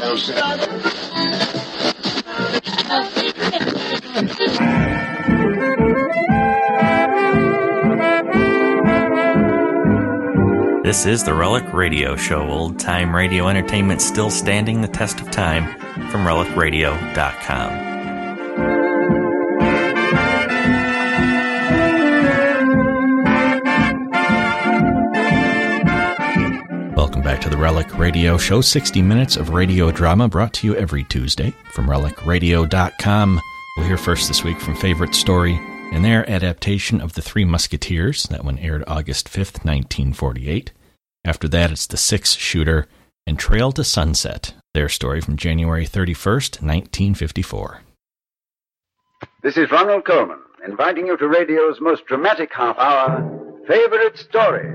This is the Relic Radio Show, old-time radio entertainment still standing the test of time, from relicradio.com. Welcome back to the Relic Radio Show, 60 minutes of radio drama brought to you every Tuesday from relicradio.com. We'll hear first this week from Favorite Story and their adaptation of The Three Musketeers. That one aired August 5th, 1948. After that, it's The Six Shooter and Trail to Sunset, their story from January 31st, 1954. This is Ronald Coleman, inviting you to radio's most dramatic half hour, Favorite Story.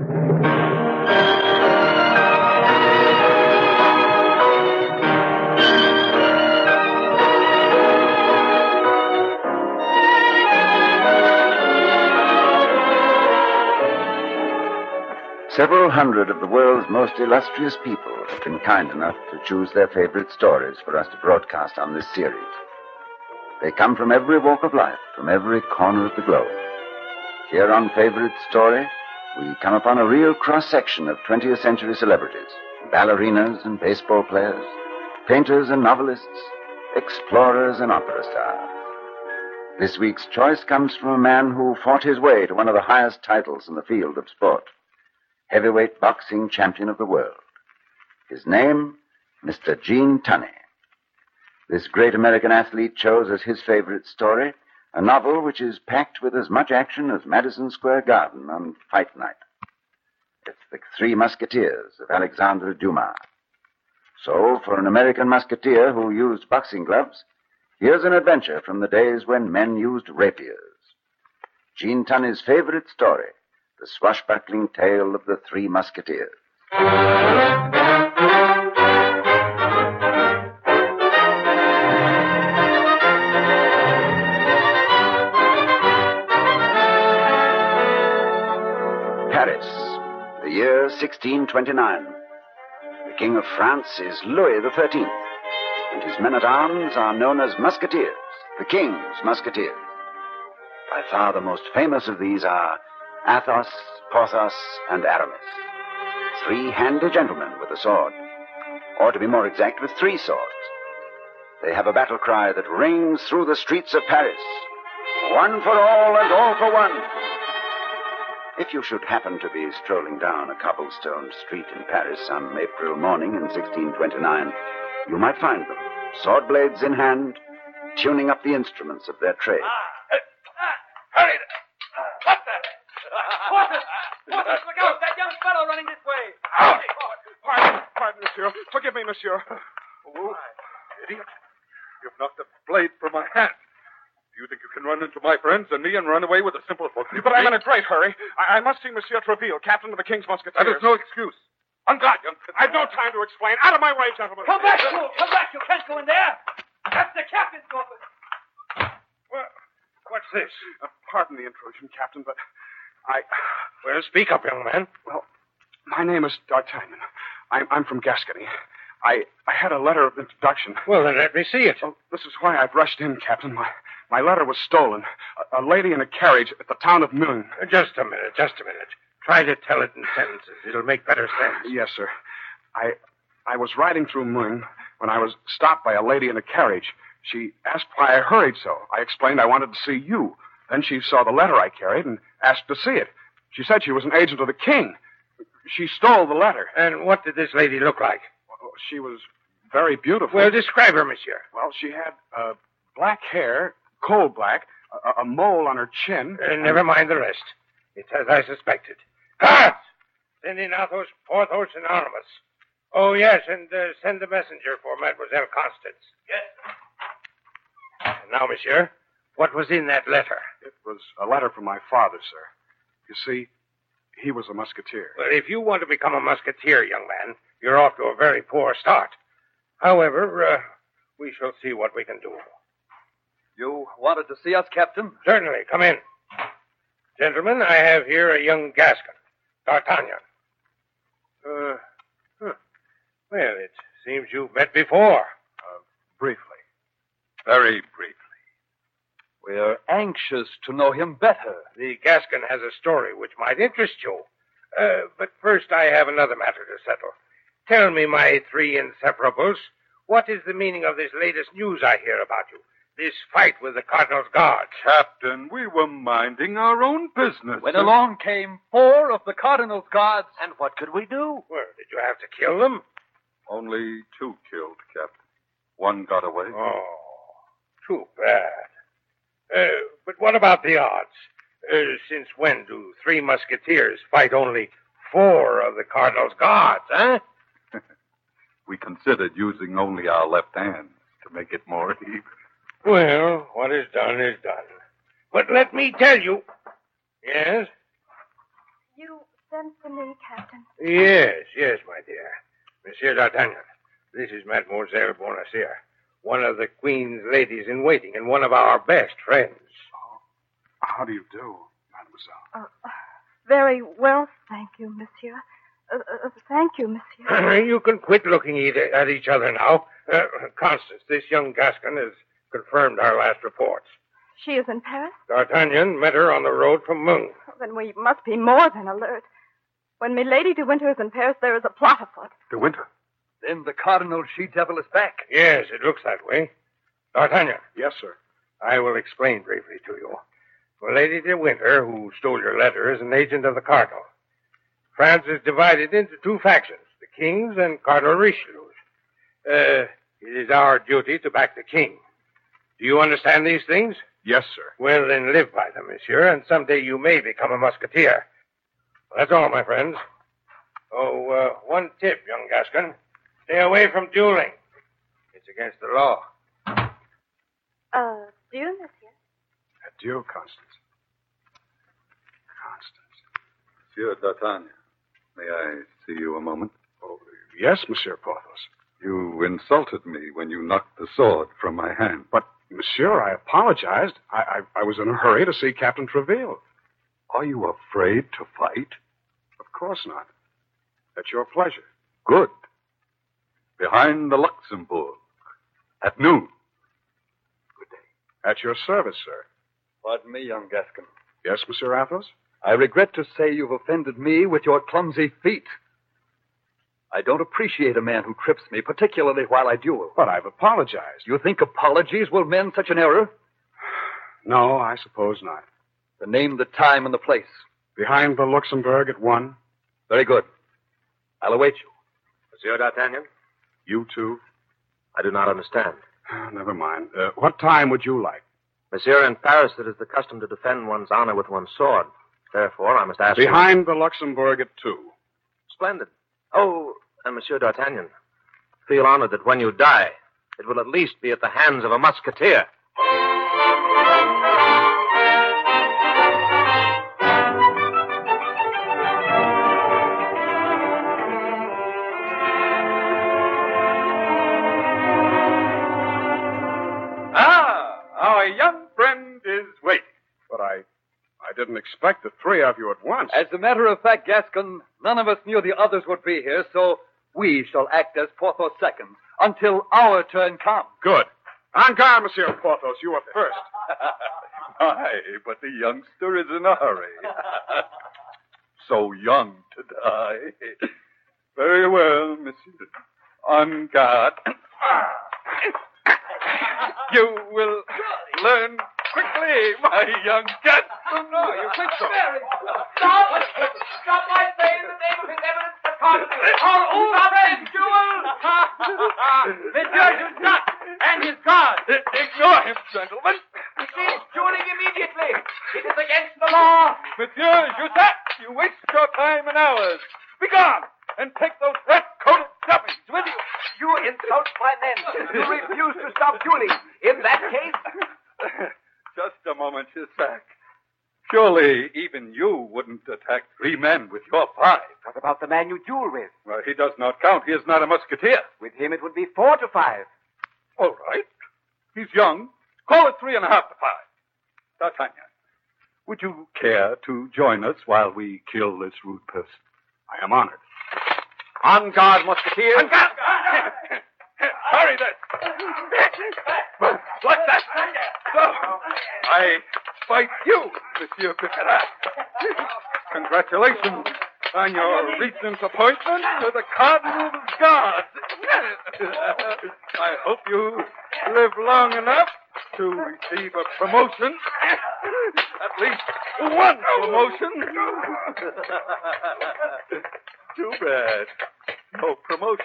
Several hundred of the world's most illustrious people have been kind enough to choose their favorite stories for us to broadcast on this series. They come from every walk of life, from every corner of the globe. Here on Favorite Story, we come upon a real cross-section of 20th century celebrities, ballerinas and baseball players, painters and novelists, explorers and opera stars. This week's choice comes from a man who fought his way to one of the highest titles in the field of sport. Heavyweight boxing champion of the world. His name, Mr. Gene Tunney. This great American athlete chose as his favorite story a novel which is packed with as much action as Madison Square Garden on fight night. It's The Three Musketeers of Alexandre Dumas. So, for an American musketeer who used boxing gloves, here's an adventure from the days when men used rapiers. Gene Tunney's favorite story, The Swashbuckling Tale of the Three Musketeers. Paris, the year 1629. The King of France is Louis XIII, and his men-at-arms are known as Musketeers, the King's Musketeers. By far the most famous of these are Athos, Porthos, and Aramis. Three handy gentlemen with a sword. Or to be more exact, with three swords. They have a battle cry that rings through the streets of Paris. One for all and all for one. If you should happen to be strolling down a cobblestone street in Paris some April morning in 1629, you might find them, sword blades in hand, tuning up the instruments of their trade. Hurry! What the? Porthos, look out! That young fellow running this way. Out! Pardon, monsieur. Forgive me, monsieur. Oh, idiot. You've knocked the blade from my hand. Do you think you can run into my friends and me and run away with a simple book? But I'm in a great hurry. I must see Monsieur Treville, captain of the King's Musketeers. That is no excuse. On guard, young prisoner. I've no time to explain. Out of my way, gentlemen. Come back, fool! Come back! You can't go in there. That's the captain's office. Well, what's this? Pardon the intrusion, Captain, but Well, speak up, young man. Well, my name is D'Artagnan. I'm from Gascony. I had a letter of introduction. Well, then let me see it. Well, this is why I've rushed in, Captain. My letter was stolen. A lady in a carriage at the town of Meung. Just a minute. Try to tell it in sentences. It'll make better sense. Yes, sir. I was riding through Meung when I was stopped by a lady in a carriage. She asked why I hurried so. I explained I wanted to see you. Then she saw the letter I carried and asked to see it. She said she was an agent of the king. She stole the letter. And what did this lady look like? Well, she was very beautiful. Well, describe her, monsieur. Well, she had black hair, coal black, a mole on her chin. Never mind the rest. It's as I suspected. Guards! Send in Athos, Porthos, and Aramis. Oh, yes, and send the messenger for Mademoiselle Constance. Yes. And now, monsieur, what was in that letter? It was a letter from my father, sir. You see, he was a musketeer. Well, if you want to become a musketeer, young man, you're off to a very poor start. However, we shall see what we can do. You wanted to see us, Captain? Certainly. Come in. Gentlemen, I have here a young Gascon, D'Artagnan. Well, it seems you've met before. Briefly. Very briefly. We're anxious to know him better. The Gascon has a story which might interest you. But first I have another matter to settle. Tell me, my three inseparables, what is the meaning of this latest news I hear about you? This fight with the Cardinal's guards. Captain, we were minding our own business. When along came 4 of the Cardinal's guards. And what could we do? Well, did you have to kill them? Only 2 killed, Captain. 1 got away. Oh, too bad. But what about the odds? Since when do 3 musketeers fight only 4 of the Cardinal's guards, huh? We considered using only our left hands to make it more even. Well, what is done is done. But let me tell you... Yes? You sent for me, Captain. Yes, my dear. Monsieur d'Artagnan, this is Mademoiselle Bonacieux, one of the Queen's ladies-in-waiting and one of our best friends. How do you do, mademoiselle? Very well, thank you, monsieur. Thank you, monsieur. You can quit looking at each other now. Constance, this young Gascon has confirmed our last reports. She is in Paris? D'Artagnan met her on the road from Meung. Then we must be more than alert. When Milady de Winter is in Paris, there is a plot afoot. De Winter? Then the Cardinal she-devil is back. Yes, it looks that way. D'Artagnan. Yes, sir. I will explain briefly to you. Milady de Winter, who stole your letter, is an agent of the Cardinal. France is divided into 2 factions, the King's and Cardinal Richelieu's. It is our duty to back the King. Do you understand these things? Yes, sir. Well, then live by them, monsieur, and someday you may become a musketeer. Well, that's all, my friends. Oh, one tip, young Gascon. Stay away from dueling. It's against the law. Adieu, monsieur. Adieu, Constance. Monsieur d'Artagnan, may I see you a moment? Oh, yes, Monsieur Porthos. You insulted me when you knocked the sword from my hand. But, Monsieur, I apologized. I was in a hurry to see Captain Treville. Are you afraid to fight? Of course not. At your pleasure. Good. Behind the Luxembourg. At noon. Good day. At your service, sir. Pardon me, young Gascon. Yes, Monsieur Athos? I regret to say you've offended me with your clumsy feet. I don't appreciate a man who trips me, particularly while I duel. But I've apologized. You think apologies will mend such an error? No, I suppose not. Then name the time and the place. Behind the Luxembourg at 1. Very good. I'll await you. Monsieur d'Artagnan? You too? I do not understand. Never mind. What time would you like? Monsieur, in Paris it is the custom to defend one's honor with one's sword. Therefore, I must ask Behind the Luxembourg at 2. Splendid. Oh, and Monsieur d'Artagnan, feel honored that when you die, it will at least be at the hands of a musketeer. Our young friend is waiting. But I didn't expect the 3 of you at once. As a matter of fact, Gascon, none of us knew the others would be here, so we shall act as Porthos seconds until our turn comes. Good. En garde, Monsieur Porthos. You are first. Aye, but the youngster is in a hurry. So young to die. Very well, Monsieur. En garde. You will learn quickly, my young Gascon. No, you think so? Stop! Stop, I say, in the name of His Eminence the Cardinal. Stop this duel! Monsieur Jussac and his guard. Ignore him, gentlemen. Cease dueling immediately. It is against the law. Monsieur Jussac, you waste your time and ours. Begone, and take those red-coated dummies with you. You insult my men. You refuse to stop dueling. In that case... Just a moment, Jussac. Surely even you wouldn't attack 3 men with your 5. What about the man you duel with? Well, he does not count. He is not a musketeer. With him it would be 4 to 5. All right. He's young. Call it 3.5 to 5. D'Artagnan, would you care to join us while we kill this rude person? I am honored. On guard, musketeers. On guard! Hurry, then. What's that? So, I fight you, Monsieur Bicarat. Congratulations on your recent appointment to the Cardinal's Guard. I hope you live long enough to receive a promotion. At least one promotion. Too bad. No promotion.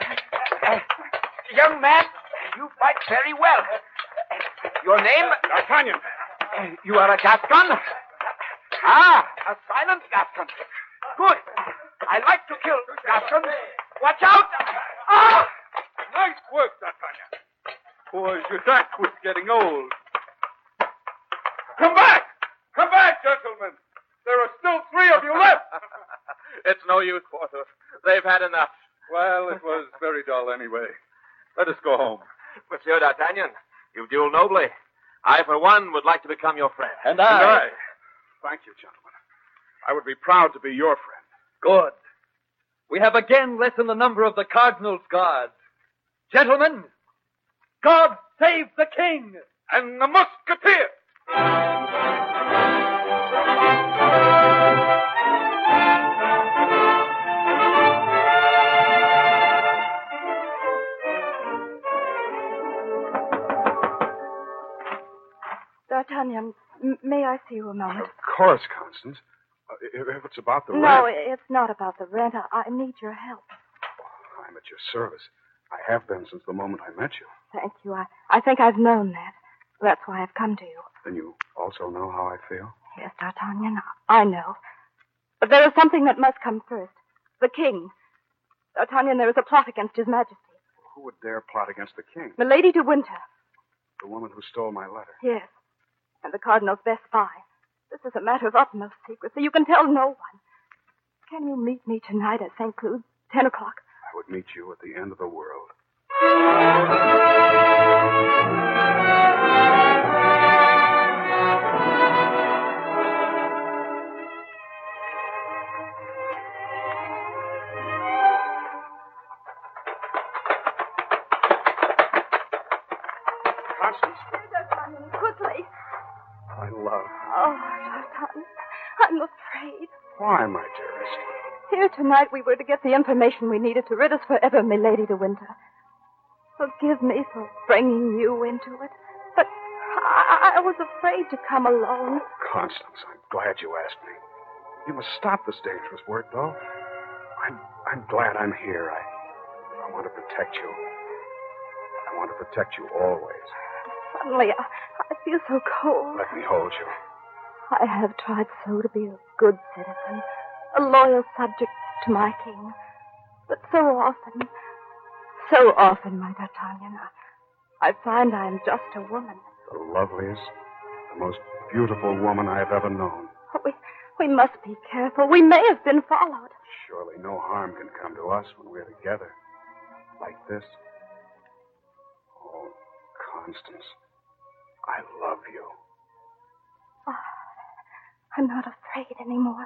Young man, you fight very well. Your name? D'Artagnan. You are a Gascon? Ah, a silent Gascon. Good. I like to kill Gascons. Watch out! Ah! Nice work, D'Artagnan. Poor Jacques was getting old. Come back! Come back, gentlemen! There are still 3 of you left! It's no use, Porthos. They've had enough. Well, it was very dull anyway. Let us go home. Monsieur D'Artagnan, you've dueled nobly. I, for one, would like to become your friend. And I. Thank you, gentlemen. I would be proud to be your friend. Good. We have again lessened the number of the Cardinal's Guards. Gentlemen, God save the King! And the Musketeer! D'Artagnan, may I see you a moment? Of course, Constance. If it's about the No, rent... it's not about the rent. I need your help. I'm at your service. I have been since the moment I met you. Thank you. I think I've known that. That's why I've come to you. Then you also know how I feel? Yes, D'Artagnan, I know. But there is something that must come first. The king. D'Artagnan, there is a plot against His Majesty. Who would dare plot against the king? Milady de Winter. The woman who stole my letter. Yes. And the Cardinal's best spy. This is a matter of utmost secrecy. You can tell no one. Can you meet me tonight at St. Cloud, 10 o'clock? I would meet you at the end of the world. Constance. D'Artagnan, quickly. My love. Oh, D'Artagnan, I'm afraid. Why, my dearest? Here tonight we were to get the information we needed to rid us forever, Milady de Winter. Forgive me for bringing you into it, but I was afraid to come alone. Constance, I'm glad you asked me. You must stop this dangerous work, though. I'm glad I'm here. I want to protect you. I want to protect you always. Suddenly, I feel so cold. Let me hold you. I have tried so to be a good citizen, a loyal subject to my king. But so often, my D'Artagnan, I find I am just a woman. The loveliest, the most beautiful woman I have ever known. We must be careful. We may have been followed. Surely no harm can come to us when we're together. Like this. Oh, Constance, I love you. Oh, I'm not afraid anymore.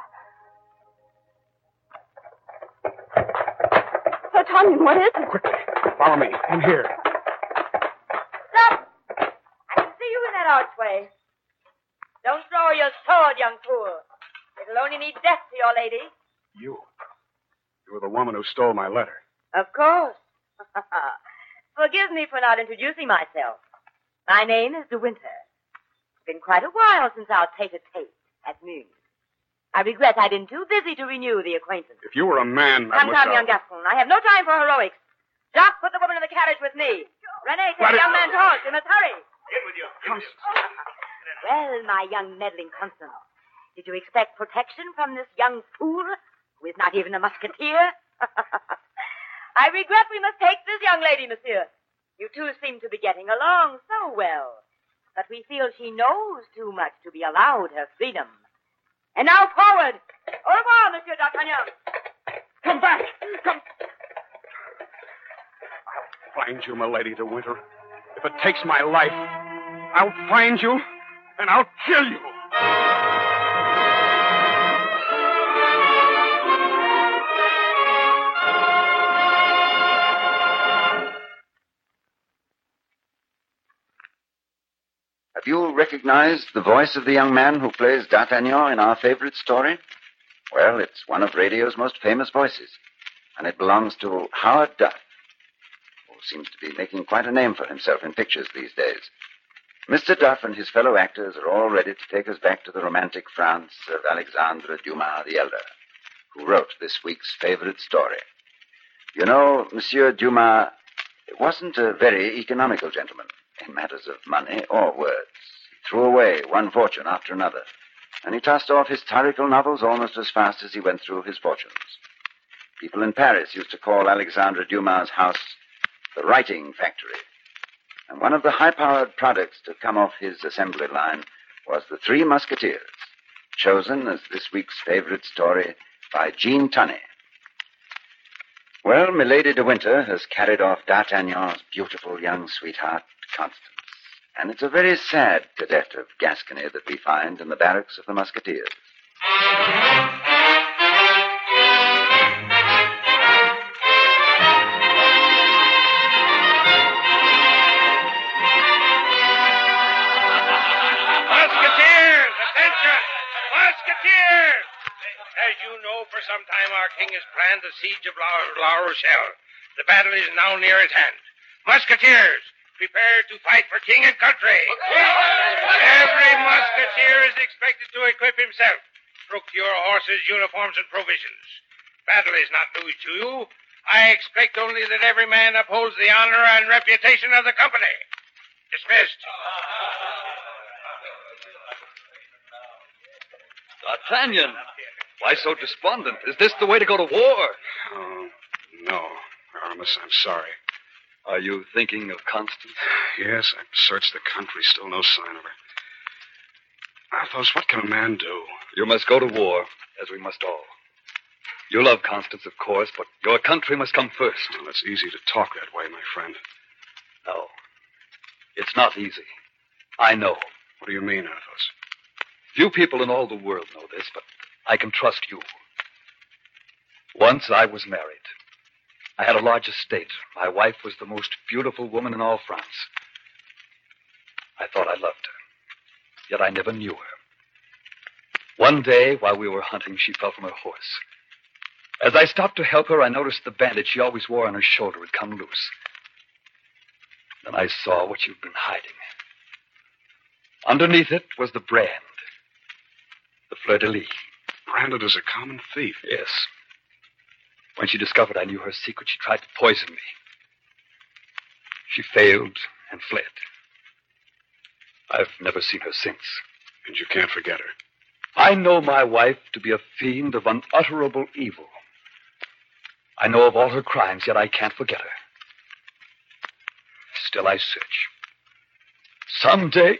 D'Artagnan, what is it? Quickly, follow me. In here. Stop! I can see you in that archway. Don't draw your sword, young fool. It'll only mean death to your lady. You were the woman who stole my letter. Of course. Forgive me for not introducing myself. My name is De Winter. It's been quite a while since our tete-a-tete at Meun. I regret I've been too busy to renew the acquaintance. If you were a man, Come, young Gascon. I have no time for heroics. Jacques, put the woman in the carriage with me. René, take the young man to horse. We must hurry. In with you. Well, my young meddling Constance, did you expect protection from this young fool who is not even a musketeer? I regret we must take this young lady, monsieur. You two seem to be getting along so well. But we feel she knows too much to be allowed her freedom. And now forward. Au revoir, Monsieur D'Artagnan. Come back! Come! I'll find you, Milady de Winter. If it takes my life, I'll find you, and I'll kill you. Have you recognized the voice of the young man who plays D'Artagnan in our favorite story? Well, it's one of radio's most famous voices, and it belongs to Howard Duff, who seems to be making quite a name for himself in pictures these days. Mr. Duff and his fellow actors are all ready to take us back to the romantic France of Alexandre Dumas the Elder, who wrote this week's favorite story. You know, Monsieur Dumas wasn't a very economical gentleman in matters of money or words. He threw away one fortune after another, and he tossed off historical novels almost as fast as he went through his fortunes. People in Paris used to call Alexandre Dumas' house the writing factory. And one of the high-powered products to come off his assembly line was The Three Musketeers, chosen as this week's favorite story by Jean Tunney. Well, Milady de Winter has carried off D'Artagnan's beautiful young sweetheart, Constance. And it's a very sad cadet of Gascony that we find in the barracks of the Musketeers. As you know, for some time our king has planned the siege of La Rochelle. The battle is now near at hand. Musketeers, prepare to fight for king and country. Every musketeer is expected to equip himself. Procure horses, uniforms, and provisions. Battle is not news to you. I expect only that every man upholds the honor and reputation of the company. Dismissed. D'Artagnan, why so despondent? Is this the way to go to war? Oh, no, Aramis, I'm sorry. Are you thinking of Constance? Yes, I've searched the country, still no sign of her. Athos, what can a man do? You must go to war, as we must all. You love Constance, of course, but your country must come first. Well, it's easy to talk that way, my friend. No, it's not easy. I know. What do you mean, Athos? Few people in all the world know this, but I can trust you. Once I was married. I had a large estate. My wife was the most beautiful woman in all France. I thought I loved her, yet I never knew her. One day, while we were hunting, she fell from her horse. As I stopped to help her, I noticed the bandage she always wore on her shoulder had come loose. Then I saw what she'd been hiding. Underneath it was the brand. The fleur-de-lis. Branded as a common thief? Yes. When she discovered I knew her secret, she tried to poison me. She failed and fled. I've never seen her since. And you can't forget her? I know my wife to be a fiend of unutterable evil. I know of all her crimes, yet I can't forget her. Still I search. Someday...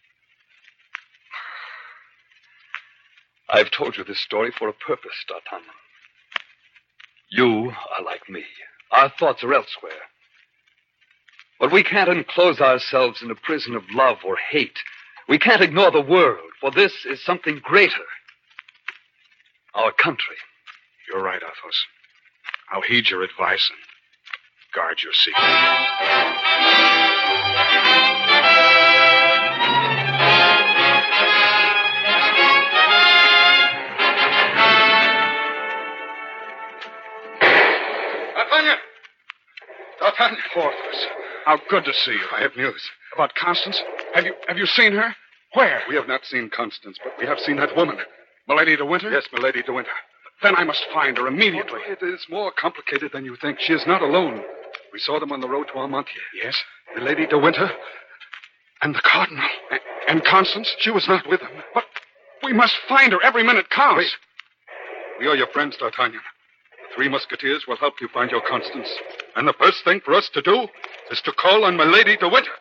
I've told you this story for a purpose, D'Artagnan. You are like me. Our thoughts are elsewhere. But we can't enclose ourselves in a prison of love or hate. We can't ignore the world, for this is something greater. Our country. You're right, Athos. I'll heed your advice and guard your secret. D'Artagnan. Porthos, how good to see you. I have news. About Constance? Have you seen her? Where? We have not seen Constance, but we have seen that woman. Milady de Winter? Yes, Milady de Winter. Then I must find her immediately. It is more complicated than you think. She is not alone. We saw them on the road to Armentières. Yes? Milady de Winter and the Cardinal. And Constance? She was not with them. But we must find her. Every minute counts. Wait. We are your friends, D'Artagnan. The Three Musketeers will help you find your Constance. And the first thing for us to do is to call on Milady de Winter.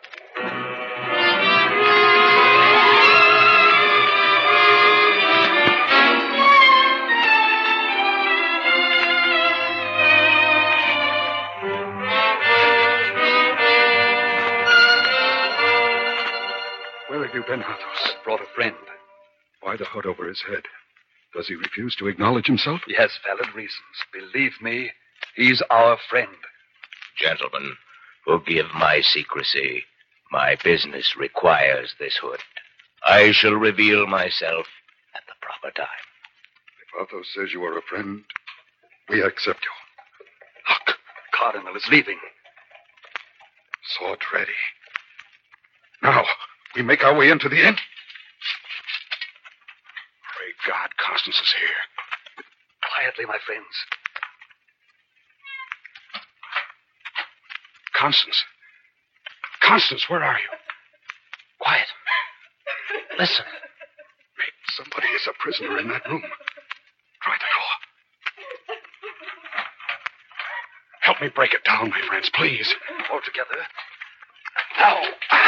Where have you been, Athos? I brought a friend. Why the hood over his head? Does he refuse to acknowledge himself? He has valid reasons. Believe me, he's our friend. Gentlemen, forgive my secrecy. My business requires this, Hood. I shall reveal myself at the proper time. If Athos says you are a friend, we accept you. Look, the Cardinal is leaving. Sword ready. Now, we make our way into the inn. Pray God Constance is here. Quietly, my friends. Constance. Constance, where are you? Quiet. Listen. Maybe somebody is a prisoner in that room. Try the door. Help me break it down, my friends, please. All together. Now.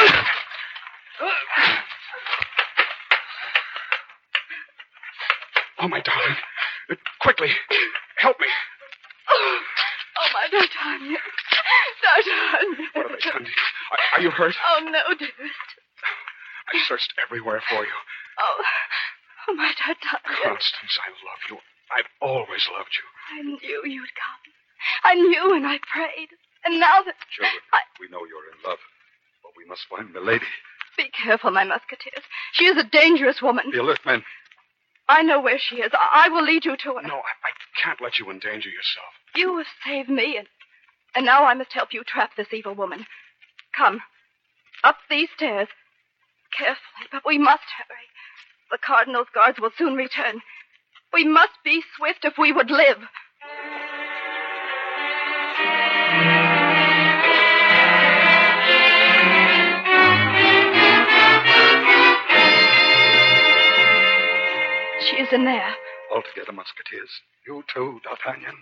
Oh, my darling. Quickly. Help me. Oh, my D'Artagnan. D'Artagnan. What have they done to you? Are you hurt? Oh, no, dearest. I searched everywhere for you. Oh, my D'Artagnan. Constance, I love you. I've always loved you. I knew you'd come. I knew and I prayed. And now that... Children, we know you're in love. But we must find Milady. Be careful, my musketeers. She is a dangerous woman. Be alert, men. I know where she is. I will lead you to her. No, I can't let you endanger yourself. You have saved me, and now I must help you trap this evil woman. Come. Up these stairs. Carefully, but we must hurry. The Cardinal's guards will soon return. We must be swift if we would live. She is in there. All together, musketeers. You too, D'Artagnan.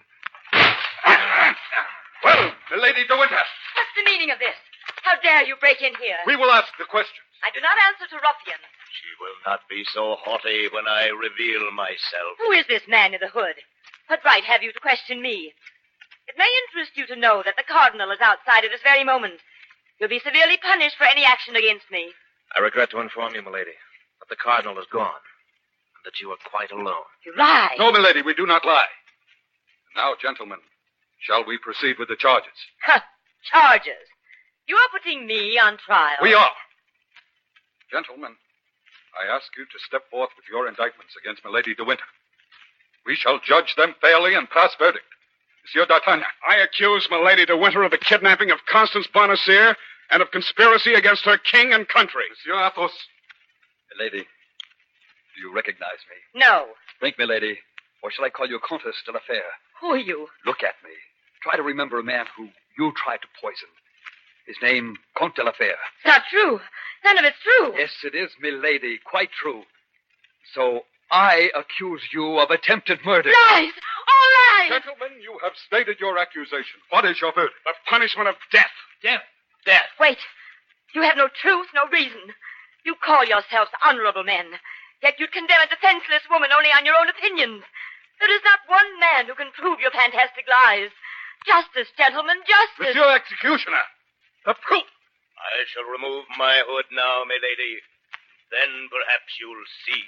Well, Milady de Winter. What's the meaning of this? How dare you break in here? We will ask the questions. I do not answer to ruffians. She will not be so haughty when I reveal myself. Who is this man in the hood? What right have you to question me? It may interest you to know that the Cardinal is outside at this very moment. You'll be severely punished for any action against me. I regret to inform you, milady, that the Cardinal is gone, and that you are quite alone. You lie. No, milady, we do not lie. Now, gentlemen, shall we proceed with the charges? Charges? You are putting me on trial. We are. Gentlemen, I ask you to step forth with your indictments against Milady de Winter. We shall judge them fairly and pass verdict. Monsieur D'Artagnan. I accuse Milady de Winter of the kidnapping of Constance Bonacieux and of conspiracy against her king and country. Monsieur Athos. Milady, do you recognize me? No. Drink, milady, or shall I call you Comtesse de la Fère? Who are you? Look at me. Try to remember a man who you tried to poison. His name, Comte de la Fère. It's not true. None of it's true. Yes, it is, milady. Quite true. So I accuse you of attempted murder. Lies! All lies! Gentlemen, you have stated your accusation. What is your verdict? The punishment of death. Death. Death. Wait. You have no truth, no reason. You call yourselves honorable men, yet you'd condemn a defenseless woman only on your own opinions. There is not one man who can prove your fantastic lies. Justice, gentlemen, justice. Monsieur Executioner, the proof. I shall remove my hood now, milady. Then perhaps you'll see.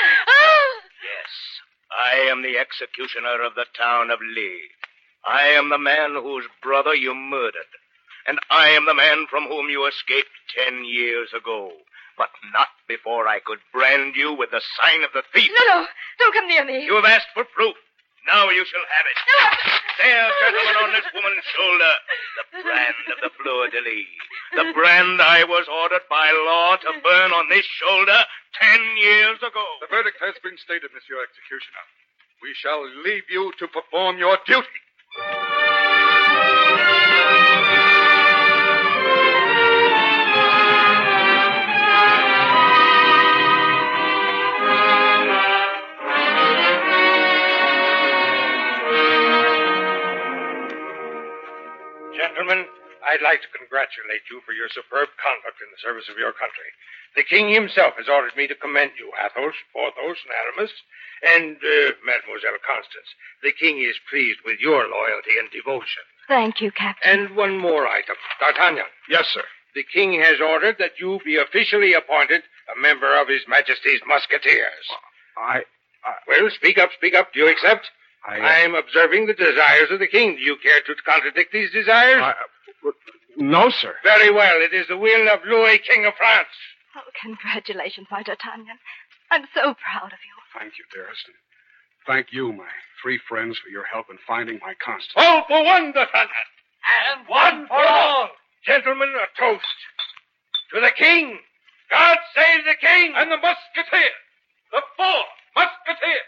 Yes, I am the executioner of the town of Lee. I am the man whose brother you murdered. And I am the man from whom you escaped 10 years ago. But not before I could brand you with the sign of the thief. No, don't come near me. You have asked for proof. Now you shall have it. There, gentlemen, on this woman's shoulder, the brand of the fleur-de-lis. The brand I was ordered by law to burn on this shoulder 10 years ago. The verdict has been stated, Monsieur Executioner. We shall leave you to perform your duty. Gentlemen, I'd like to congratulate you for your superb conduct in the service of your country. The king himself has ordered me to commend you, Athos, Porthos, and Aramis, and Mademoiselle Constance. The king is pleased with your loyalty and devotion. Thank you, Captain. And one more item. D'Artagnan. Yes, sir. The king has ordered that you be officially appointed a member of His Majesty's Musketeers. Well, speak up. Do you accept? I'm observing the desires of the king. Do you care to contradict these desires? No, sir. Very well. It is the will of Louis, King of France. Oh, congratulations, my D'Artagnan. I'm so proud of you. Thank you, dearest. And thank you, my 3 friends, for your help in finding my constant. All for one, D'Artagnan. And one for all. Gentlemen, a toast. To the King. God save the King. And the Musketeers. The 4 Musketeers.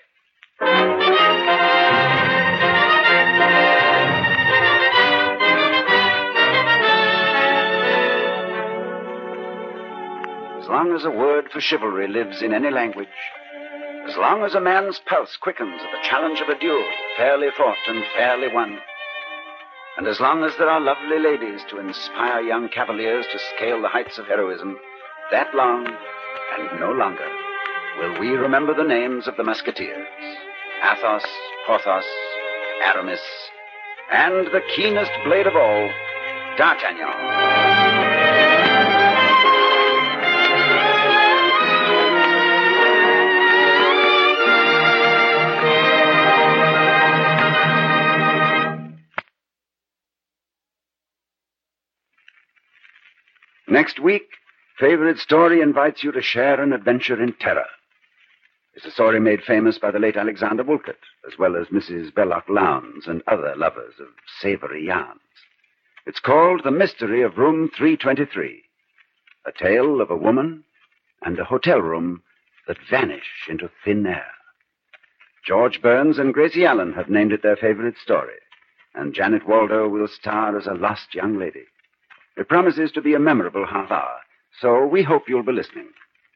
As long as a word for chivalry lives in any language, as long as a man's pulse quickens at the challenge of a duel, fairly fought and fairly won, and as long as there are lovely ladies to inspire young cavaliers to scale the heights of heroism, that long and no longer will we remember the names of the Musketeers, Athos, Porthos, Aramis, and the keenest blade of all, D'Artagnan. Next week, Favorite Story invites you to share an adventure in terror. It's a story made famous by the late Alexander Wolcott, as well as Mrs. Belloc Lowndes and other lovers of savory yarns. It's called The Mystery of Room 323, a tale of a woman and a hotel room that vanish into thin air. George Burns and Gracie Allen have named it their favorite story, and Janet Waldo will star as a lost young lady. It promises to be a memorable half hour, so we hope you'll be listening.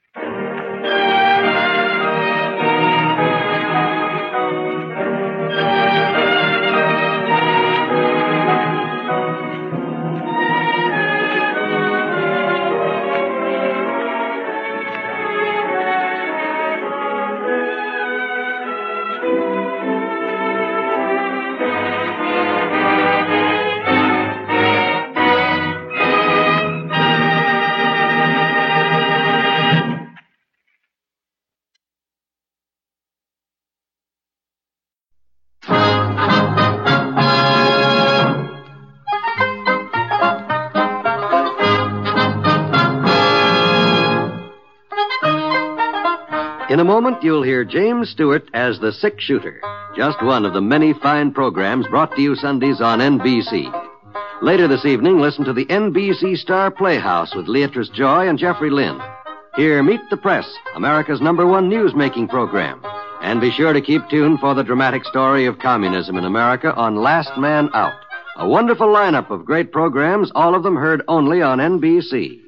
In a moment, you'll hear James Stewart as the Sick Shooter, just one of the many fine programs brought to you Sundays on NBC. Later this evening, listen to the NBC Star Playhouse with Leatrice Joy and Jeffrey Lynn. Hear Meet the Press, America's #1 news-making program. And be sure to keep tuned for the dramatic story of communism in America on Last Man Out. A wonderful lineup of great programs, all of them heard only on NBC.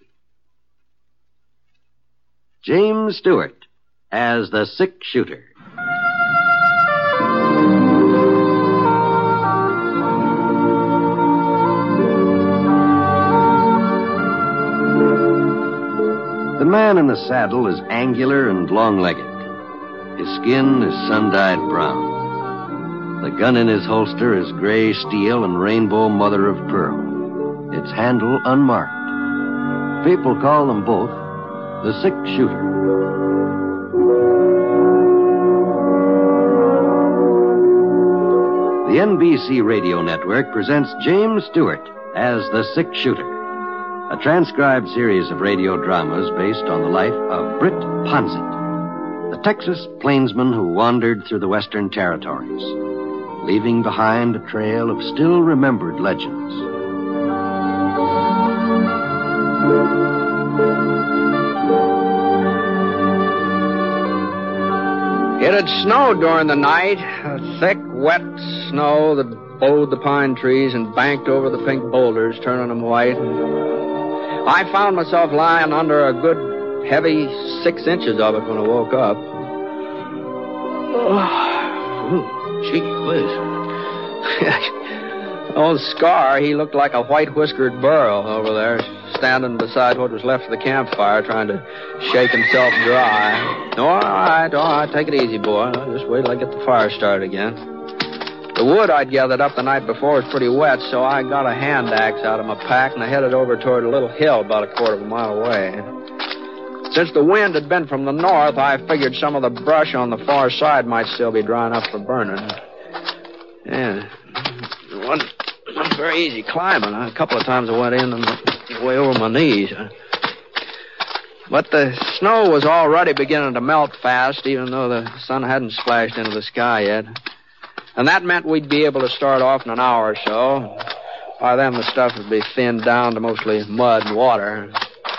James Stewart as the Sick Shooter. The man in the saddle is angular and long-legged. His skin is sun-dyed brown. The gun in his holster is gray steel and rainbow mother of pearl. Its handle unmarked. People call them both the Sick Shooter. The NBC Radio Network presents James Stewart as the Sick Shooter, a transcribed series of radio dramas based on the life of Britt Ponset, the Texas plainsman who wandered through the Western Territories, leaving behind a trail of still-remembered legends. It had snowed during the night, a thick, wet snow that bowed the pine trees and banked over the pink boulders, turning them white. I found myself lying under a good, heavy 6 inches of it when I woke up. Oh, gee whiz. Old Scar, he looked like a white-whiskered burro over there, standing beside what was left of the campfire, trying to shake himself dry. All right, take it easy, boy. I'll just wait till I get the fire started again. The wood I'd gathered up the night before was pretty wet, so I got a hand axe out of my pack and I headed over toward a little hill about a quarter of a mile away. Since the wind had been from the north, I figured some of the brush on the far side might still be dry enough for burning. Yeah. One very easy climbing. A couple of times I went in and way over my knees. But the snow was already beginning to melt fast, even though the sun hadn't splashed into the sky yet. And that meant we'd be able to start off in an hour or so. By then, the stuff would be thinned down to mostly mud and water.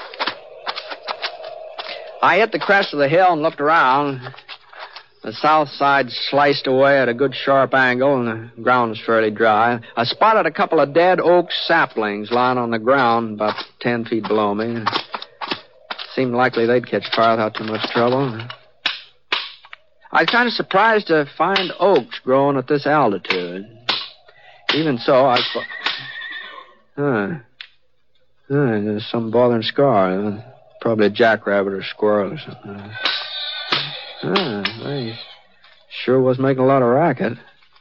I hit the crest of the hill and looked around. The south side sliced away at a good sharp angle, and the ground was fairly dry. I spotted a couple of dead oak saplings lying on the ground about 10 feet below me. Seemed likely they'd catch fire without too much trouble. I was kind of surprised to find oaks growing at this altitude. Even so, there's some bothering scar. Probably a jackrabbit or squirrel or something. They sure was making a lot of racket.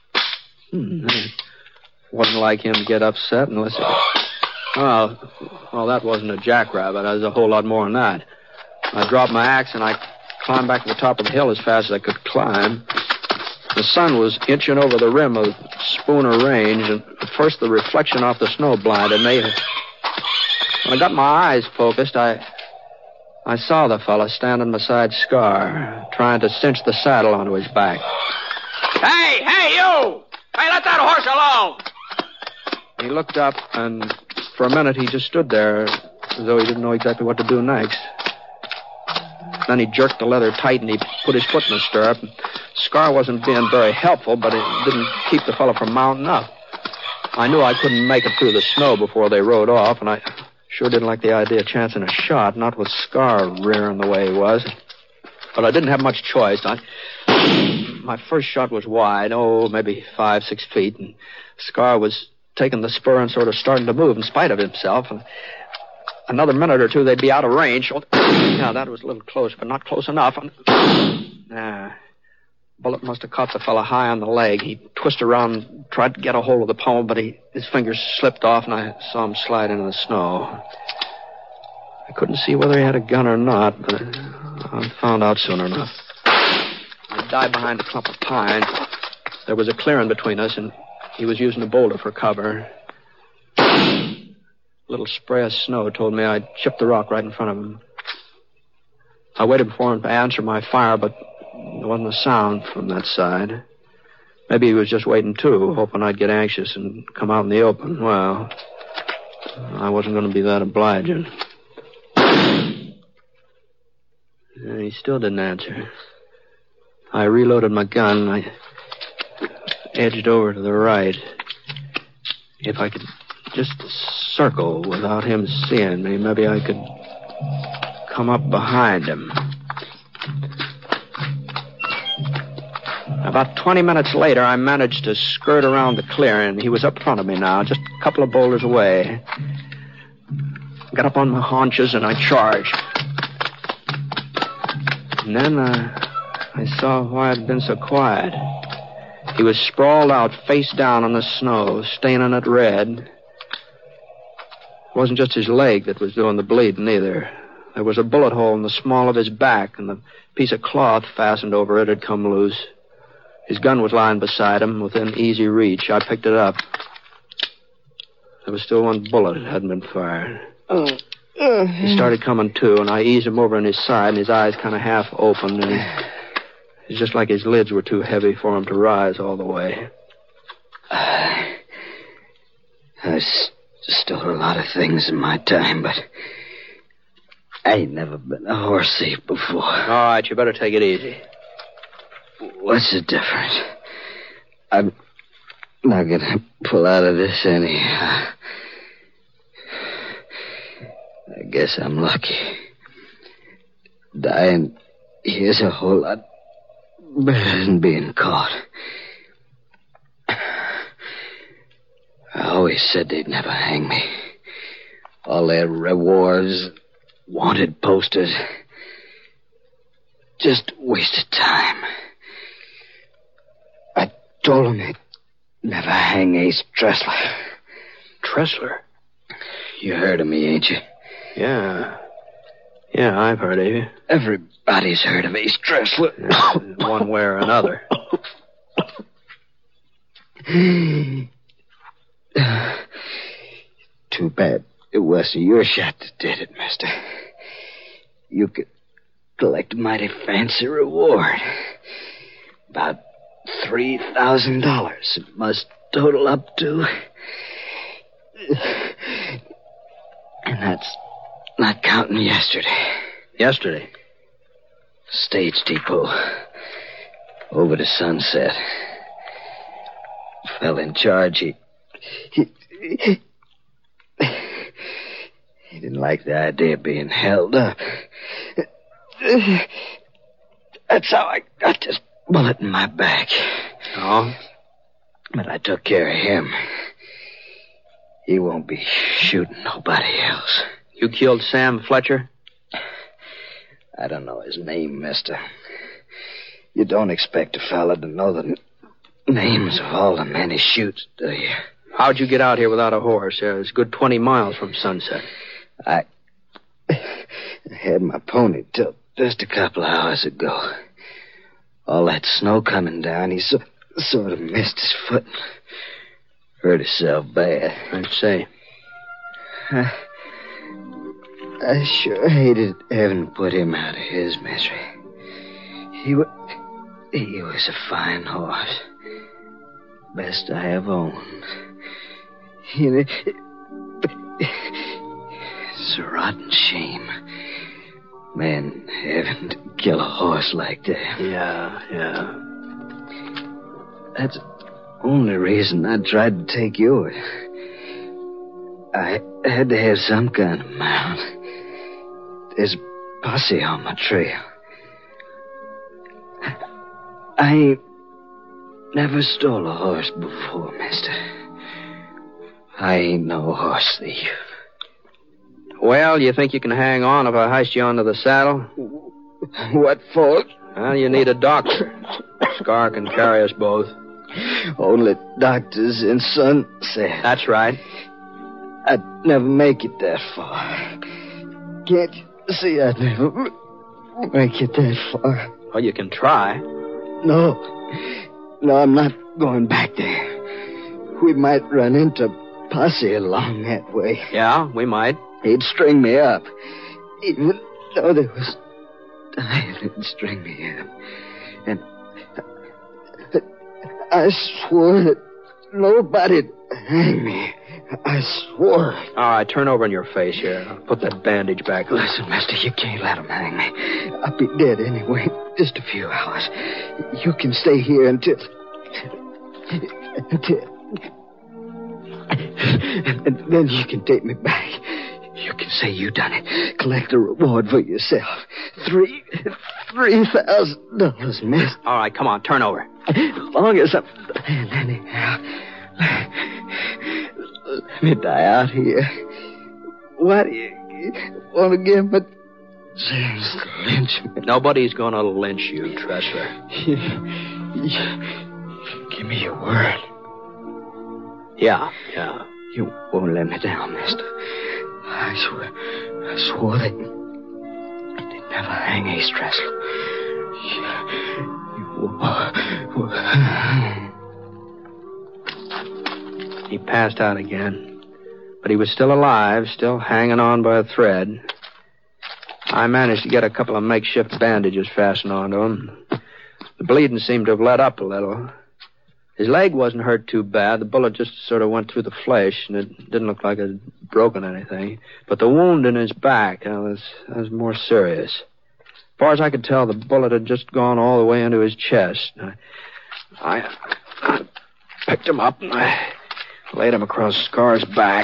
Wasn't like him to get upset unless it... Well, that wasn't a jackrabbit. That was a whole lot more than that. I dropped my axe and I climbed back to the top of the hill as fast as I could climb. The sun was inching over the rim of Spooner Range, and at first the reflection off the snow blinded me. When I got my eyes focused, I saw the fella standing beside Scar, trying to cinch the saddle onto his back. Hey, you! Hey, let that horse alone! He looked up, and for a minute he just stood there as though he didn't know exactly what to do next. Then he jerked the leather tight, and he put his foot in the stirrup. Scar wasn't being very helpful, but it didn't keep the fellow from mounting up. I knew I couldn't make it through the snow before they rode off, and I sure didn't like the idea of chancing a shot, not with Scar rearing the way he was. But I didn't have much choice. My first shot was wide, maybe 5-6 feet, and Scar was taking the spur and sort of starting to move in spite of himself. And another minute or two, they'd be out of range. Yeah, that was a little close, but not close enough. Bullet must have caught the fellow high on the leg. He twisted around and tried to get a hold of the pommel, but his fingers slipped off, and I saw him slide into the snow. I couldn't see whether he had a gun or not, but I found out soon enough. I dived behind a clump of pines. There was a clearing between us, and he was using a boulder for cover. A little spray of snow told me I'd chipped the rock right in front of him. I waited for him to answer my fire, but there wasn't a sound from that side. Maybe he was just waiting, too, hoping I'd get anxious and come out in the open. Well, I wasn't going to be that obliging. He still didn't answer. I reloaded my gun. I edged over to the right. If I could just circle without him seeing me, maybe I could come up behind him. About 20 minutes later, I managed to skirt around the clearing. He was up front of me now, just a couple of boulders away. Got up on my haunches and I charged. And then I saw why I'd been so quiet. He was sprawled out, face down on the snow, staining it red. It wasn't just his leg that was doing the bleeding either. There was a bullet hole in the small of his back, and the piece of cloth fastened over it had come loose. His gun was lying beside him, within easy reach. I picked it up. There was still one bullet that hadn't been fired. He started coming to, and I eased him over on his side, and his eyes kind of half opened, and it's just like his lids were too heavy for him to rise all the way. I stole a lot of things in my time, but I ain't never been a horse thief before. All right, you better take it easy. What's the difference? I'm not going to pull out of this anyhow. I guess I'm lucky. Dying here's a whole lot better than being caught. I always said they'd never hang me. All their rewards, wanted posters, just wasted time. I told them they'd never hang Ace Tressler. Tressler? You heard of me, ain't you? Yeah. Yeah, I've heard of you. Everybody's heard of Ace Tressler. One way or another. Too bad it wasn't your shot that did it, mister. You could collect a mighty fancy reward. About $3,000 it must total up to. And that's not counting yesterday. Yesterday? Stage depot. Over to Sunset. Fell in charge. He didn't like the idea of being held up. That's how I got this bullet in my back. Oh? But I took care of him. He won't be shooting nobody else. You killed Sam Fletcher? I don't know his name, mister. You don't expect a fella to know the names of all the men he shoots, do you? How'd you get out here without a horse? It's a good 20 miles from Sunset. I had my pony till just a couple of hours ago. All that snow coming down, he sort of missed his foot. Hurt himself bad. I'd say. I sure hated having to put him out of his misery. He was a fine horse. Best I have owned. It's a rotten shame. Man having to kill a horse like that. Yeah. That's the only reason I tried to take yours. I had to have some kind of mount. There's a posse on my trail. I ain't never stole a horse before, mister. I ain't no horse thief. Well, you think you can hang on if I heist you onto the saddle? What for? Well, you need a doctor. Scar can carry us both. Only doctors in Sunset. That's right. I'd never make it that far. Can't you see I'd never make it that far? Well, you can try. No, I'm not going back there. We might run into posse along that way. Yeah, we might. He'd string me up. Even though there was time, he'd string me up. And I swore that nobody'd hang me. I swore. All right, turn over on your face here. I'll put that bandage back on. Listen, mister, you can't let him hang me. I'll be dead anyway. Just a few hours. You can stay here until... And then you can take me back. You can say you done it. Collect a reward for yourself. $3,000, miss. All right, come on, turn over. As long as I'm... Anyhow... Let me die out here. Why do you want to give me... James to lynch me? Nobody's going to lynch you, Tressler. Give me your word. Yeah. You won't let me down, mister. I swore that they'd never hang Ace Tressler. He passed out again, but he was still alive, still hanging on by a thread. I managed to get a couple of makeshift bandages fastened onto him. The bleeding seemed to have let up a little. His leg wasn't hurt too bad. The bullet just sort of went through the flesh, and it didn't look like it had broken anything. But the wound in his back was more serious. As far as I could tell, the bullet had just gone all the way into his chest. I picked him up, and I laid him across Scar's back.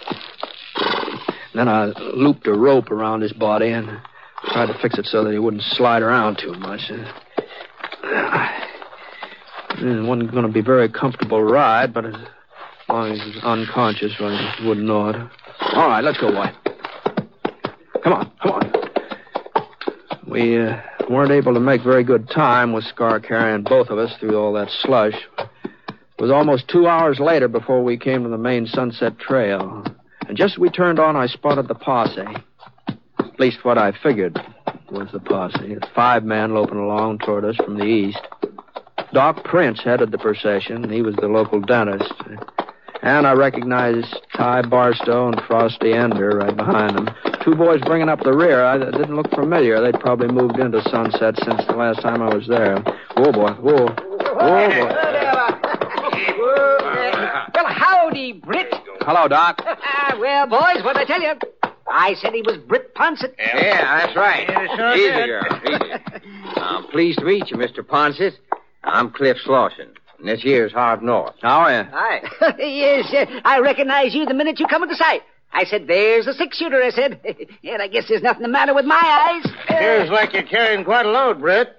Then I looped a rope around his body and tried to fix it so that he wouldn't slide around too much. It wasn't going to be a very comfortable ride, but as long as he was unconscious, well, he wouldn't know it. All right, let's go, boy. Come on. We weren't able to make very good time with Scar carrying both of us through all that slush. It was almost 2 hours later before we came to the main Sunset Trail. And just as we turned on, I spotted the posse. At least what I figured was the posse. 5 men loping along toward us from the east. Doc Prince headed the procession. He was the local dentist. And I recognize Ty Barstow and Frosty Ender right behind them. Two boys bringing up the rear. I didn't look familiar. They'd probably moved into Sunset since the last time I was there. Whoa, boy. Whoa. Whoa, boy. Well, howdy, Britt. Hello, Doc. Well, boys, what'd I tell you? I said he was Britt Ponsett. Yeah, that's right. sure Easy, did. girl. Easy. I'm pleased to meet you, Mr. Ponsett. I'm Cliff Slauson, and this here's Harv North. How are you? Hi. Yes, I recognize you the minute you come into sight. I said, there's a six-shooter, I said. And I guess there's nothing the matter with my eyes. Appears like you're carrying quite a load, Britt.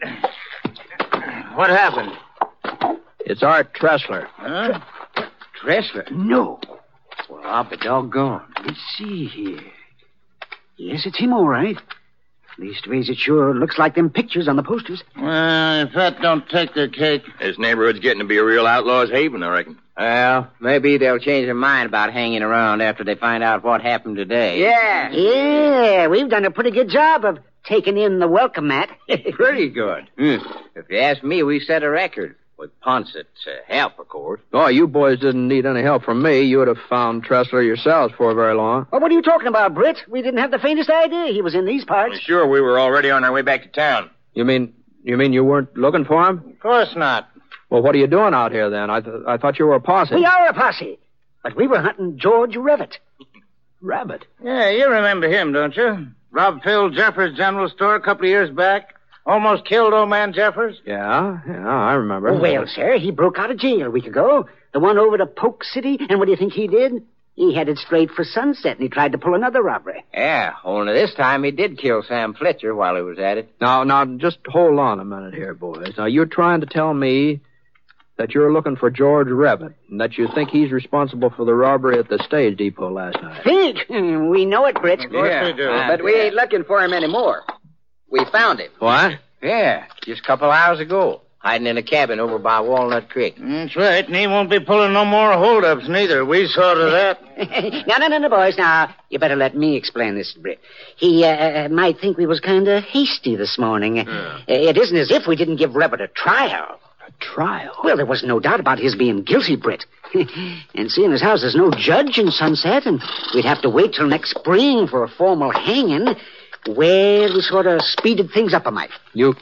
What happened? It's Art Tressler. Huh? Tressler? No. Well, I'll be doggone. Let's see here. Yes, it's him, all right. Leastways, it sure looks like them pictures on the posters. Well, if that don't take their cake. This neighborhood's getting to be a real outlaw's haven, I reckon. Well, maybe they'll change their mind about hanging around after they find out what happened today. Yeah, we've done a pretty good job of taking in the welcome mat. Pretty good. If you ask me, we set a record. With Ponsett's help, of course. Oh, you boys didn't need any help from me. You would have found Tressler yourselves for very long. Well, what are you talking about, Britt? We didn't have the faintest idea he was in these parts. Sure, we were already on our way back to town. You mean you weren't looking for him? Of course not. Well, what are you doing out here, then? I thought you were a posse. We are a posse, but we were hunting George Revitt. Revitt? Yeah, you remember him, don't you? Robbed Phil Jeffers' general store a couple of years back. Almost killed old man Jeffers. Yeah, I remember. Well, sir, he broke out of jail a week ago. The one over to Polk City, and what do you think he did? He headed straight for Sunset, and he tried to pull another robbery. Yeah, only this time he did kill Sam Fletcher while he was at it. Now, just hold on a minute here, boys. Now, you're trying to tell me that you're looking for George Revitt, and that you think he's responsible for the robbery at the stage depot last night. Think? We know it, Britt. Of course we do. But we ain't looking for him anymore. We found him. What? Yeah, just a couple hours ago. Hiding in a cabin over by Walnut Creek. That's right, and he won't be pulling no more holdups, neither. We saw to that. No, boys. Now, you better let me explain this, Britt. He might think we was kind of hasty this morning. It isn't as if we didn't give Revitt a trial. A trial? Well, there was no doubt about his being guilty, Britt. And seeing as how there's no judge in Sunset, and we'd have to wait till next spring for a formal hanging, well, we sort of speeded things up a mite. You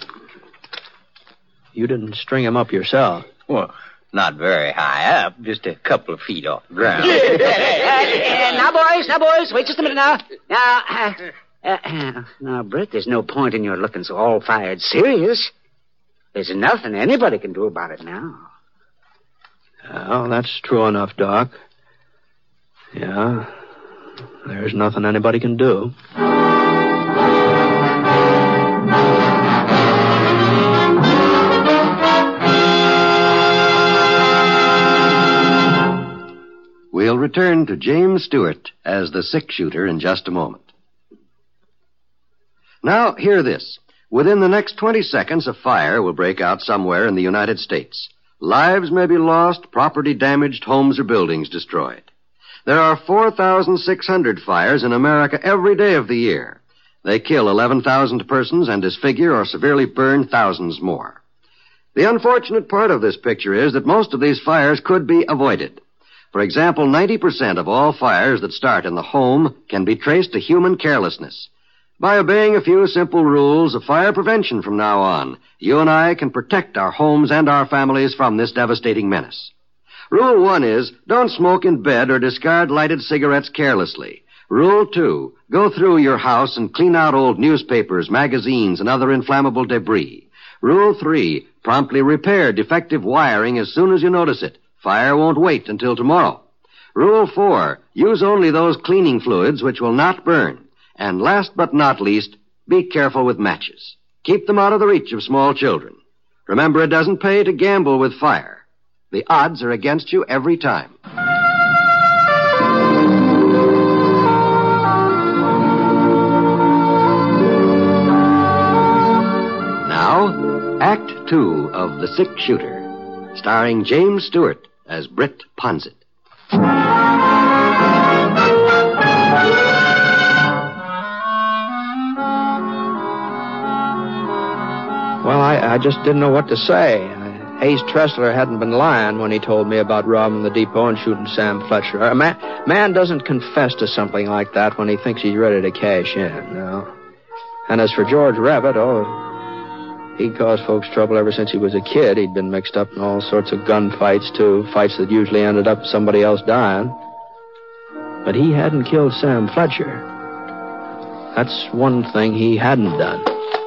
didn't string him up yourself. Well, not very high up, just a couple of feet off the ground. Now, boys, wait just a minute now. Now, Britt, there's no point in your looking so all-fired serious. There's nothing anybody can do about it now. Well, that's true enough, Doc. Yeah, there's nothing anybody can do. We'll return to James Stewart as the six-shooter in just a moment. Now, hear this. Within the next 20 seconds, a fire will break out somewhere in the United States. Lives may be lost, property damaged, homes or buildings destroyed. There are 4,600 fires in America every day of the year. They kill 11,000 persons and disfigure or severely burn thousands more. The unfortunate part of this picture is that most of these fires could be avoided. For example, 90% of all fires that start in the home can be traced to human carelessness. By obeying a few simple rules of fire prevention from now on, you and I can protect our homes and our families from this devastating menace. Rule 1 is, don't smoke in bed or discard lighted cigarettes carelessly. Rule 2, go through your house and clean out old newspapers, magazines, and other inflammable debris. Rule 3, promptly repair defective wiring as soon as you notice it. Fire won't wait until tomorrow. Rule 4, use only those cleaning fluids which will not burn. And last but not least, be careful with matches. Keep them out of the reach of small children. Remember, it doesn't pay to gamble with fire. The odds are against you every time. Now, Act 2 of The Six Shooter, starring James Stewart as Britt Ponsett. Well, I just didn't know what to say. Ace Tressler hadn't been lying when he told me about robbing the depot and shooting Sam Fletcher. A man doesn't confess to something like that when he thinks he's ready to cash in, no. And as for George Rabbit, he caused folks trouble ever since he was a kid. He'd been mixed up in all sorts of gunfights, too, fights that usually ended up with somebody else dying. But he hadn't killed Sam Fletcher. That's one thing he hadn't done.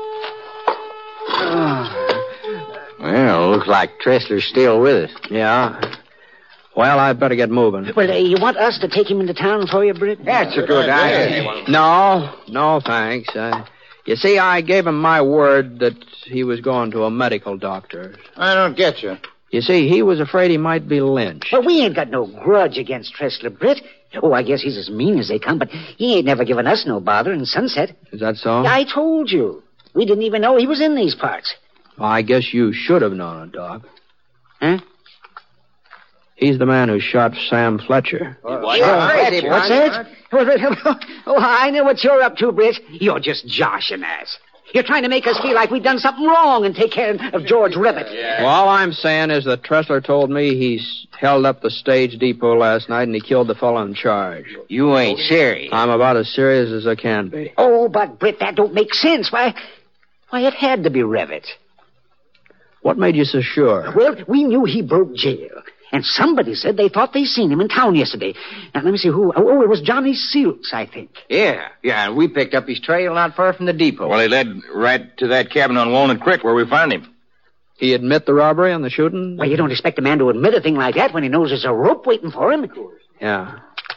Well, looks like Tressler's still with us. Yeah. Well, I'd better get moving. Well, you want us to take him into town for you, Britt? That's a good idea. No, thanks. You see, I gave him my word that he was going to a medical doctor. I don't get you. You see, he was afraid he might be lynched. Well, we ain't got no grudge against Tressler, Britt. Oh, I guess he's as mean as they come, but he ain't never given us no bother in Sunset. Is that so? I told you. We didn't even know he was in these parts. Well, I guess you should have known it, Doc. Huh? He's the man who shot Sam Fletcher. What's that? Oh, I know what you're up to, Britt. You're just joshing us. You're trying to make us feel like we've done something wrong and take care of George Rabbit. Well, all I'm saying is that Tressler told me he's held up the stage depot last night and he killed the fellow in charge. You ain't serious. I'm about as serious as I can be. Oh, but, Britt, that don't make sense. Why, it had to be Rabbit. What made you so sure? Well, we knew he broke jail. And somebody said they thought they seen him in town yesterday. Now, let me see who. Oh, it was Johnny Silks, I think. Yeah, and we picked up his trail not far from the depot. Well, he led right to that cabin on Walnut Creek where we found him. He admit the robbery and the shooting? Well, you don't expect a man to admit a thing like that when he knows there's a rope waiting for him. Yeah.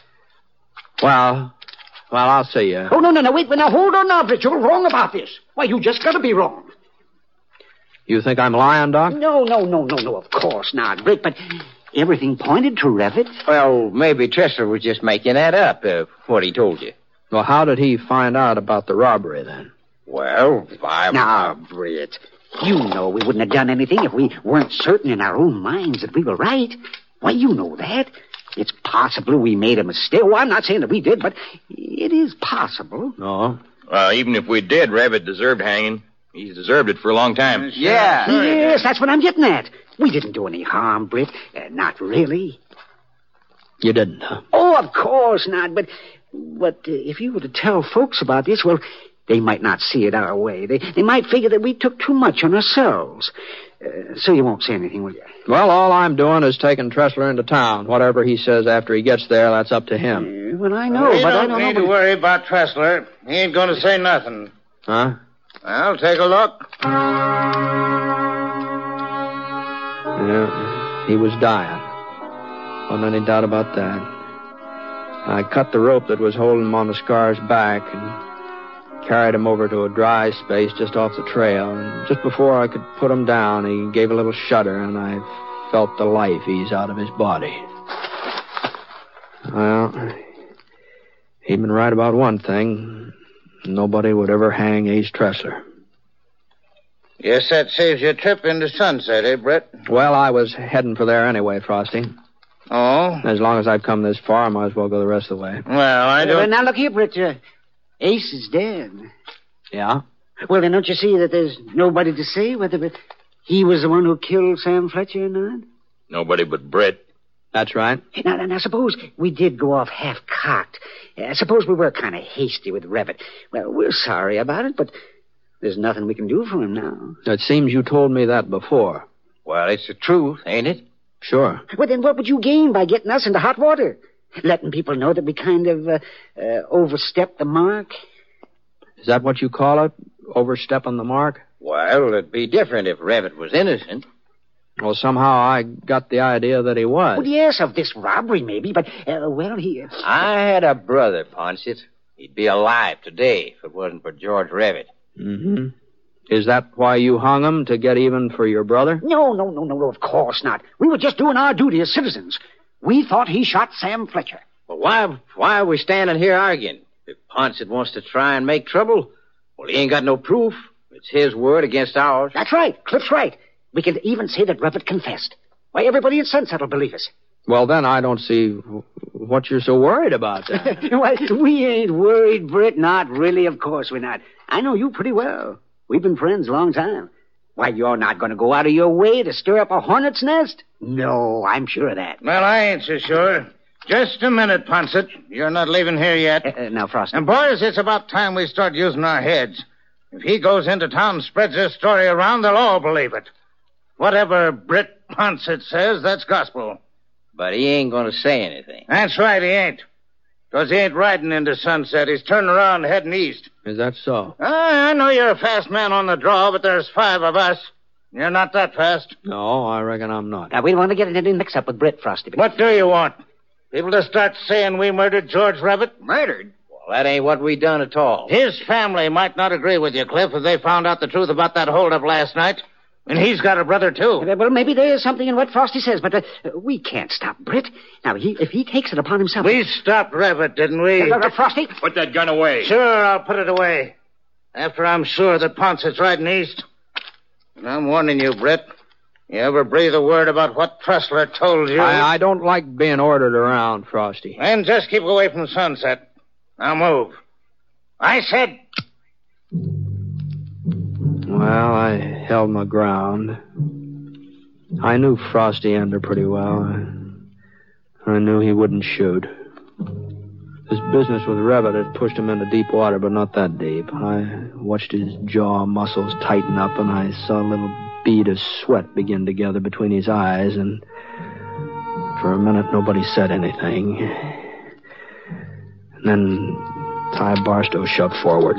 Well, I'll see you. Oh, no, wait. Now, hold on now, Britt. You're wrong about this. Why, you just gotta be wrong. You think I'm lying, Doc? No, of course not, Britt, but everything pointed to Rabbit. Well, maybe Tressler was just making that up, what he told you. Well, how did he find out about the robbery, then? Well, Now, Britt, you know we wouldn't have done anything if we weren't certain in our own minds that we were right. Why, you know that. It's possible we made a mistake. Well, I'm not saying that we did, but it is possible. No? Well, even if we did, Rabbit deserved hanging. He's deserved it for a long time. Yeah. Yes, that's what I'm getting at. We didn't do any harm, Britt. Not really. You didn't, huh? Oh, of course not. But if you were to tell folks about this, well, they might not see it our way. They might figure that we took too much on ourselves. So you won't say anything, will you? Well, all I'm doing is taking Tressler into town. Whatever he says after he gets there, that's up to him. Well, I know, but I don't know. You don't need to worry about Tressler. He ain't going to say nothing. Huh? Well, take a look. Yeah, he was dying. Wasn't any doubt about that. I cut the rope that was holding him on the scar's back and carried him over to a dry space just off the trail. And just before I could put him down, he gave a little shudder, and I felt the life ease out of his body. Well, he'd been right about one thing. Nobody would ever hang Ace Tressler. Yes, that saves you a trip into Sunset, eh, Britt? Well, I was heading for there anyway, Frosty. Oh? As long as I've come this far, I might as well go the rest of the way. Well, I don't... Now, look here, Britt. Ace is dead. Yeah? Well, then don't you see that there's nobody to say whether he was the one who killed Sam Fletcher or not? Nobody but Britt. That's right. Now, suppose we did go off half-cocked. Suppose we were kind of hasty with Rabbit. Well, we're sorry about it, but there's nothing we can do for him now. It seems you told me that before. Well, it's the truth, ain't it? Sure. Well, then what would you gain by getting us into hot water? Letting people know that we kind of overstepped the mark? Is that what you call it? Overstepping the mark? Well, it'd be different if Rabbit was innocent. Well, somehow I got the idea that he was. Well, yes, of this robbery, maybe, but, he... I had a brother, Ponset. He'd be alive today if it wasn't for George Rabbit. Mm-hmm. Is that why you hung him, to get even for your brother? No, of course not. We were just doing our duty as citizens. We thought he shot Sam Fletcher. Well, why are we standing here arguing? If Ponset wants to try and make trouble, well, he ain't got no proof. It's his word against ours. That's right. Cliff's right. We can even say that Rabbit confessed. Why, everybody in Sunset will believe us. Well, then I don't see what you're so worried about. Well, we ain't worried, Britt. Not really, of course we're not. I know you pretty well. We've been friends a long time. Why, you're not going to go out of your way to stir up a hornet's nest? No, I'm sure of that. Well, I ain't so sure. Just a minute, Ponset. You're not leaving here yet. Now, Frosty. And, boys, it's about time we start using our heads. If he goes into town and spreads this story around, they'll all believe it. Whatever Britt Ponset says, that's gospel. But he ain't going to say anything. That's right, he ain't. Because he ain't riding into Sunset. He's turning around and heading east. Is that so? I know you're a fast man on the draw, but there's 5 of us. You're not that fast. No, I reckon I'm not. Now, we don't want to get in any mix-up with Britt, Frosty. What do you want? People to start saying we murdered George Rabbit? Murdered? Well, that ain't what we done at all. His family might not agree with you, Cliff, if they found out the truth about that holdup last night. And he's got a brother, too. Well, maybe there is something in what Frosty says, but we can't stop Britt. Now, if he takes it upon himself... We stopped Rabbit, didn't we? Frosty? Put that gun away. Sure, I'll put it away. After I'm sure that Ponset's riding east. And I'm warning you, Britt. You ever breathe a word about what Tressler told you? I don't like being ordered around, Frosty. Then just keep away from Sunset. Now move. I said... Well, I held my ground. I knew Frosty Ender pretty well. I knew he wouldn't shoot. His business with Rabbit had pushed him into deep water, but not that deep. I watched his jaw muscles tighten up, and I saw a little bead of sweat begin to gather between his eyes, and for a minute nobody said anything. And then Ty Barstow shoved forward.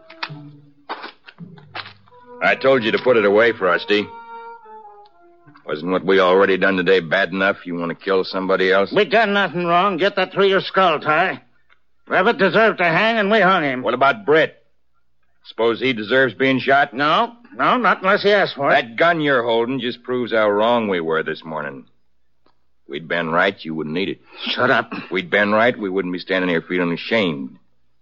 I told you to put it away, Frosty. Wasn't what we already done today bad enough? You want to kill somebody else? We done nothing wrong. Get that through your skull, Ty. Rabbit deserved to hang, and we hung him. What about Britt? Suppose he deserves being shot? No, not unless he asks for it. That gun you're holding just proves how wrong we were this morning. If we'd been right, you wouldn't need it. Shut up. If we'd been right, we wouldn't be standing here feeling ashamed.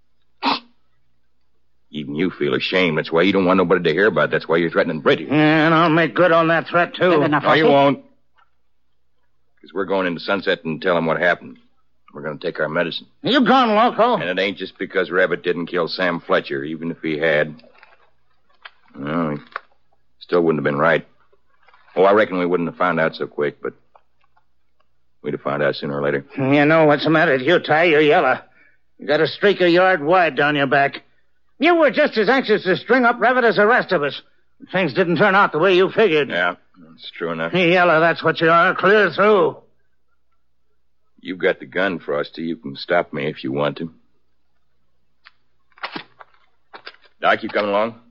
Even you feel ashamed. That's why you don't want nobody to hear about it. That's why you're threatening Britt. Yeah, and I'll make good on that threat, too. No, you won't. Because we're going into Sunset and tell him what happened. We're going to take our medicine. You gone loco? And it ain't just because Rabbit didn't kill Sam Fletcher, even if he had. Well, he still wouldn't have been right. Oh, I reckon we wouldn't have found out so quick, but we'd have found out sooner or later. You know what's the matter with you, Ty? You're yellow. You got a streak a yard wide down your back. You were just as anxious to string up Rabbit as the rest of us. Things didn't turn out the way you figured. Yeah, that's true enough. Yellow, that's what you are. Clear through. You've got the gun, Frosty. You can stop me if you want to. Doc, you coming along?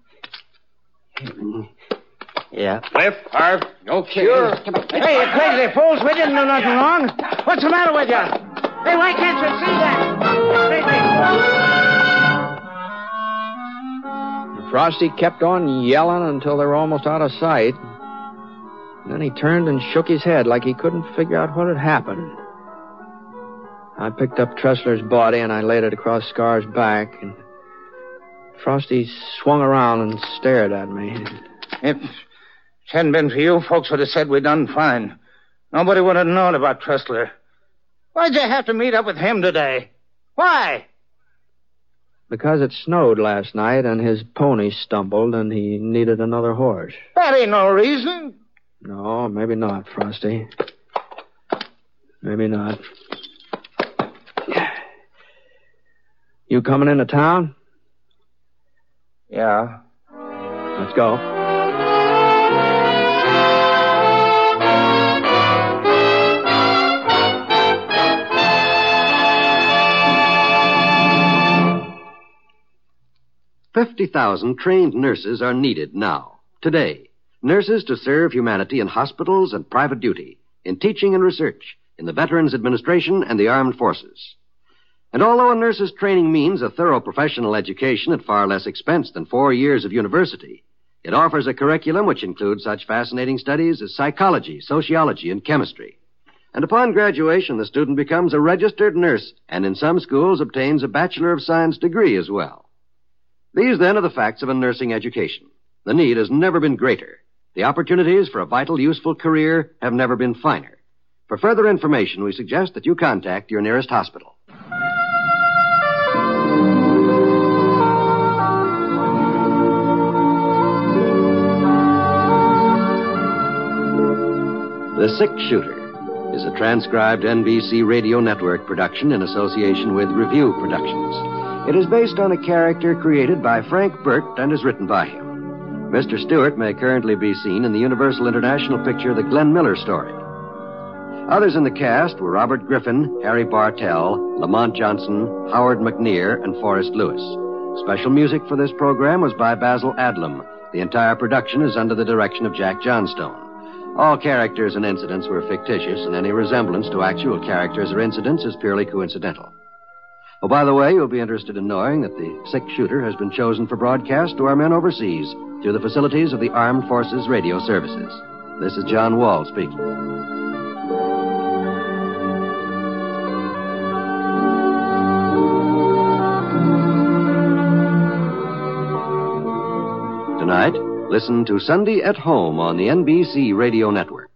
Yeah. Cliff, Harv. Okay. Sure. Hey, you crazy fools. We didn't do nothing wrong. What's the matter with you? Hey, why can't you see that? Frosty kept on yelling until they were almost out of sight. And then he turned and shook his head like he couldn't figure out what had happened. I picked up Tressler's body and I laid it across Scar's back, and Frosty swung around and stared at me. If it hadn't been for you, folks would have said we'd done fine. Nobody would have known about Tressler. Why'd you have to meet up with him today? Why? Because it snowed last night and his pony stumbled and he needed another horse. That ain't no reason. No, maybe not, Frosty. Maybe not. You coming into town? Yeah. Let's go. $50,000 trained nurses are needed now, today. Nurses to serve humanity in hospitals and private duty, in teaching and research, in the Veterans Administration and the Armed Forces. And although a nurse's training means a thorough professional education at far less expense than 4 years of university, it offers a curriculum which includes such fascinating studies as psychology, sociology, and chemistry. And upon graduation, the student becomes a registered nurse and in some schools obtains a Bachelor of Science degree as well. These, then, are the facts of a nursing education. The need has never been greater. The opportunities for a vital, useful career have never been finer. For further information, we suggest that you contact your nearest hospital. The Six Shooter is a transcribed NBC Radio Network production in association with Review Productions. It is based on a character created by Frank Burt and is written by him. Mr. Stewart may currently be seen in the Universal International picture The Glenn Miller Story. Others in the cast were Robert Griffin, Harry Bartell, Lamont Johnson, Howard McNear, and Forrest Lewis. Special music for this program was by Basil Adlam. The entire production is under the direction of Jack Johnstone. All characters and incidents were fictitious, and any resemblance to actual characters or incidents is purely coincidental. Oh, by the way, you'll be interested in knowing that the Six Shooter has been chosen for broadcast to our men overseas through the facilities of the Armed Forces Radio Services. This is John Wall speaking. Tonight, listen to Sunday at Home on the NBC Radio Network.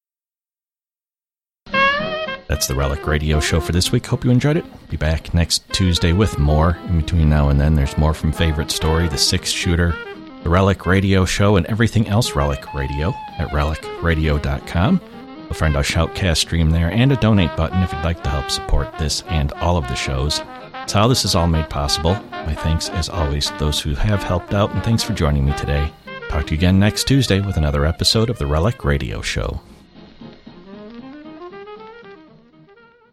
That's the Relic Radio Show for this week. Hope you enjoyed it. Be back next Tuesday with more. In between now and then, there's more from Favorite Story, The Six Shooter, the Relic Radio Show, and everything else Relic Radio at relicradio.com. You'll find our Shoutcast stream there and a donate button if you'd like to help support this and all of the shows. That's how this is all made possible. My thanks, as always, to those who have helped out, and thanks for joining me today. Talk to you again next Tuesday with another episode of the Relic Radio Show.